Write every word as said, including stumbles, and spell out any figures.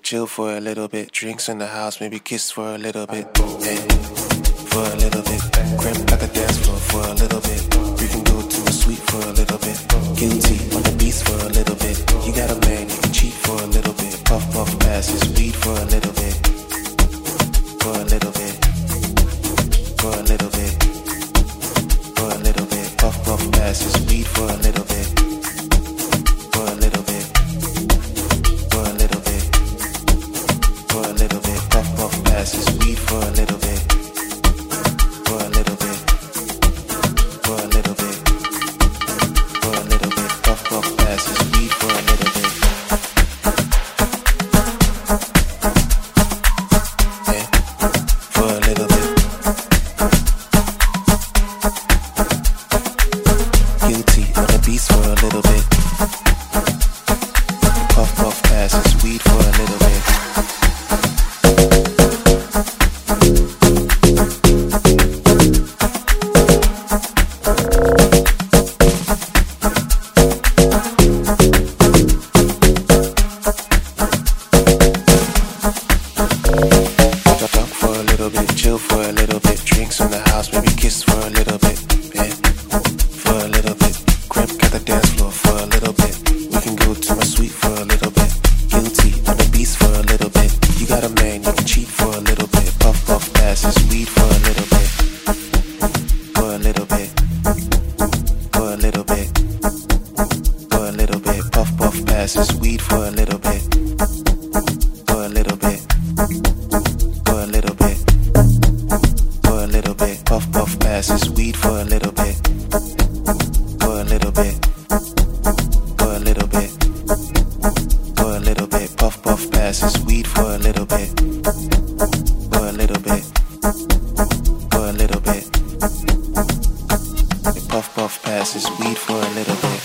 chill for a little bit. Drinks in the house, maybe kiss for a little bit. Yeah, for a little bit. Crib like a dance floor for a little bit. We can go to a suite for a little bit. Guilty on the beats for a little bit. You got a man, you can cheat for a little bit. Puff, puff, pass his weed for a little bit. For a little bit. For a little bit. For a little bit. Puff, puff, pass his weed for a little bit. For a little bit. For a little bit. For a little bit. Puff, puff, pass his weed for a little bit. For a little bit. For a little bit. For a little bit. Puff, puff, pass his weed for a little bit. Yeah, for a little bit. Guilty on the beats for a little bit. Puff, puff, pass his weed for a little bit. Talk for a little bit, chill for a little bit. Drinks in the house, maybe kiss for a little bit. Yeah, for a little bit. Crib got the dance floor for a little bit. We can go to my suite for a little bit. Guilty on the beats for a little bit. You got a man, you can cheat for a little bit. Puff, puff, pass his weed for a little bit. For a little bit. For a little bit. For a little bit. Puff, puff, pass his weed for a little bit. For a little bit. For a little bit. For a little bit. Puff, puff, pass his weed for a little bit. For a little bit. For a little bit. For a little bit. Puff, puff, pass his weed for a little bit. For a little bit. For a little bit. Puff, puff, pass his weed for a little bit.